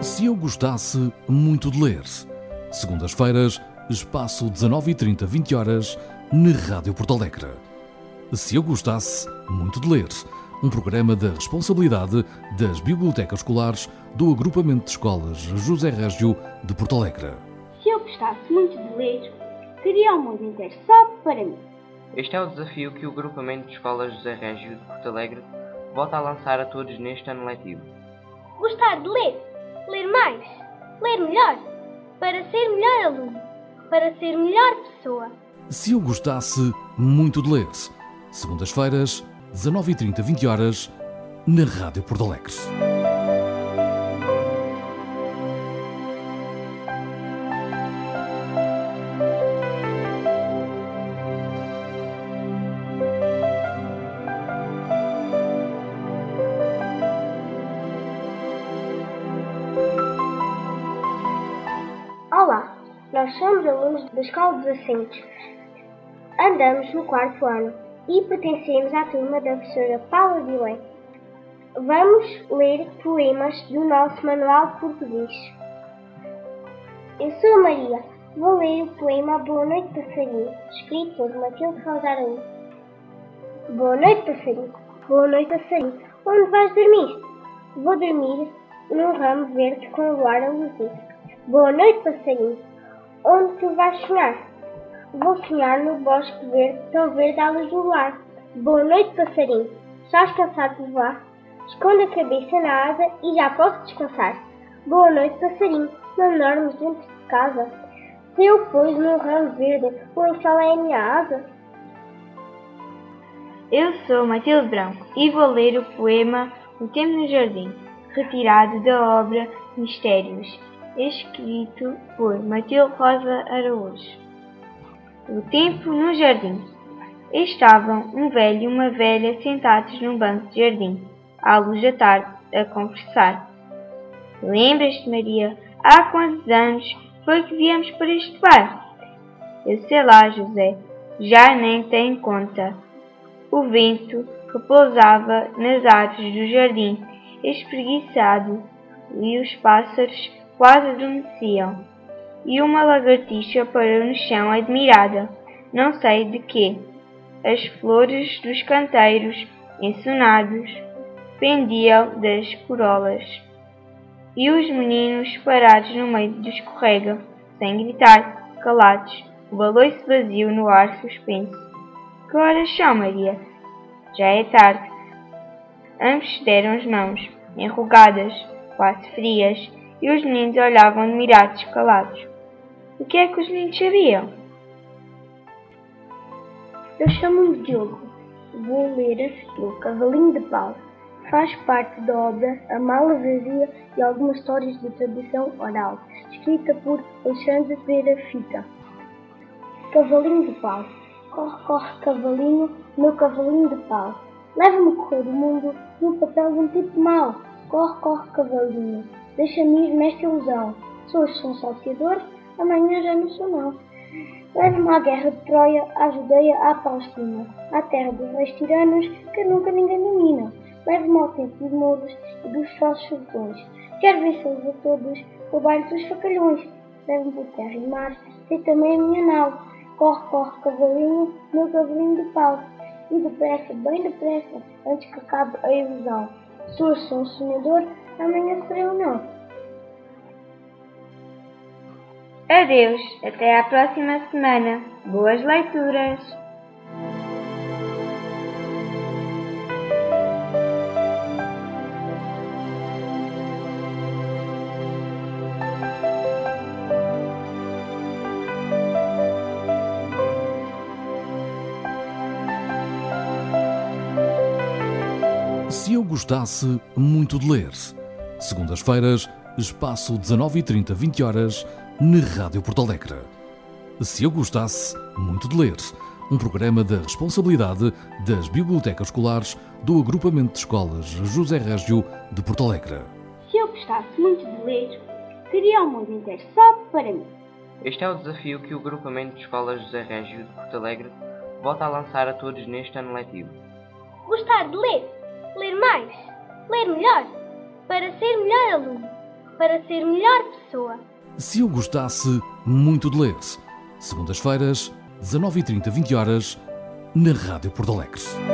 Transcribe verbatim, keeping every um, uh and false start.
Se eu gostasse muito de ler. Segundas-feiras, espaço dezanove e trinta, vinte horas, na Rádio Porto Alegre. Se eu gostasse muito de ler. Um programa da responsabilidade das bibliotecas escolares do Agrupamento de Escolas José Régio de Porto Alegre. Se eu gostasse muito de ler, teria o mundo inteiro só para mim. Este é o desafio que o Agrupamento de Escolas José Régio de Porto Alegre volta a lançar a todos neste ano letivo. Gostar de ler, ler mais, ler melhor, para ser melhor aluno, para ser melhor pessoa. Se eu gostasse muito de ler. Segundas-feiras, dezanove e trinta, vinte horas, na Rádio Porto Alegre. Olá, nós somos alunos da Escola dos Assentos. Andamos no quarto ano e pertencemos à turma da professora Paula Guilherme. Vamos ler poemas do nosso manual português. Eu sou a Maria. Vou ler o poema Boa Noite Passarinho, escrito por Matilde Rosa Araújo. Boa noite, passarinho. Boa noite, passarinho. Onde vais dormir? Vou dormir num ramo verde com o luar a luzir. Boa noite, passarinho. Onde tu vais sonhar? Vou sonhar no bosque verde, tão verde à luz do luar. Boa noite, passarinho. Estás cansado de voar? Esconde a cabeça na asa e já posso descansar. Boa noite, passarinho. Não dormes dentro de casa? Se eu pus num ramo verde, o lençol é a minha asa. Eu sou Matilde Branco e vou ler o poema O Tempo no Jardim, retirado da obra Mistérios, escrito por Matilde Rosa Araújo. O tempo no jardim. Estavam um velho e uma velha sentados num banco de jardim, à luz da tarde, a conversar. Lembras-te, Maria, há quantos anos foi que viemos para este bar? Eu sei lá, José, já nem tem conta. O vento repousava nas árvores do jardim, espreguiçado, e os pássaros quase adormeciam. E uma lagartixa parou no chão admirada, não sei de quê. As flores dos canteiros, ensonados, pendiam das corolas. E os meninos parados no meio do escorrega, sem gritar, calados, o baloiço vazio no ar suspenso. Que horas são, Maria? Já é tarde. Ambos se deram as mãos, enrugadas, quase frias, e os meninos olhavam admirados, calados. O que é que os meninos sabiam? Eu chamo-me Diogo. Vou ler a seguir O Cavalinho de Pau. Faz parte da obra A Mala Vazia e Algumas Histórias de Tradição Oral, escrita por Alexandre Pereira Fita. Cavalinho de Pau. Corre, corre, cavalinho, meu cavalinho de pau. Leva-me a correr o mundo no papel de um tipo mau. Corre, corre, cavalinho, deixa-me ir nesta ilusão. Se hoje sou um salteador, amanhã já não sou não. Leva-me à guerra de Troia, à Judeia, à Palestina, à terra dos reis tiranos que nunca ninguém domina. Leva-me ao tempo dos mouros e dos falsos sertões. Quero vencê-los a todos, roubar-lhes os facalhões. Leva-me por terra e mar, sei também a minha nau. Corre, corre, cavalinho, meu cavalinho de pau. E depressa, bem depressa, antes que acabe a ilusão. Se hoje sou um sonhador, amanhã serei ou não. Adeus, até à próxima semana. Boas leituras! Se eu gostasse muito de ler. Segundas-feiras, espaço dezanove e trinta, vinte horas, na Rádio Porto Alegre. Se eu gostasse muito de ler. Um programa da responsabilidade das bibliotecas escolares do Agrupamento de Escolas José Régio de Porto Alegre. Se eu gostasse muito de ler, teria o mundo inteiro só para mim. Este é o desafio que o Agrupamento de Escolas José Régio de Porto Alegre volta a lançar a todos neste ano letivo. Gostar de ler, ler mais, ler melhor, para ser melhor aluno, para ser melhor pessoa. Se eu gostasse muito de ler. Segundas-feiras, dezanove e trinta, vinte horas, na Rádio Porto Alegre.